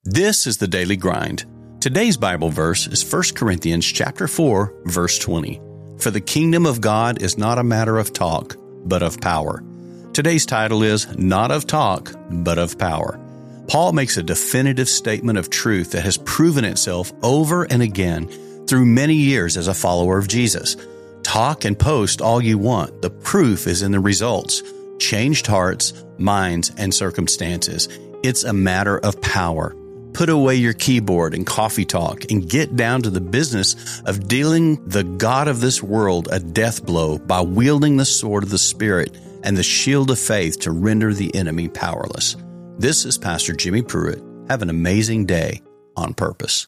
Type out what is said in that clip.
This is the Daily Grind. Today's Bible verse is 1 Corinthians chapter 4, verse 20. For the kingdom of God is not a matter of talk, but of power. Today's title is Not of Talk, but of Power. Paul makes a definitive statement of truth that has proven itself over and again through many years as a follower of Jesus. Talk and post all you want. The proof is in the results. Changed hearts, minds, and circumstances. It's a matter of power. Put away your keyboard and coffee talk and get down to the business of dealing the God of this world a death blow by wielding the sword of the Spirit and the shield of faith to render the enemy powerless. This is Pastor Jimmy Pruitt. Have an amazing day on purpose.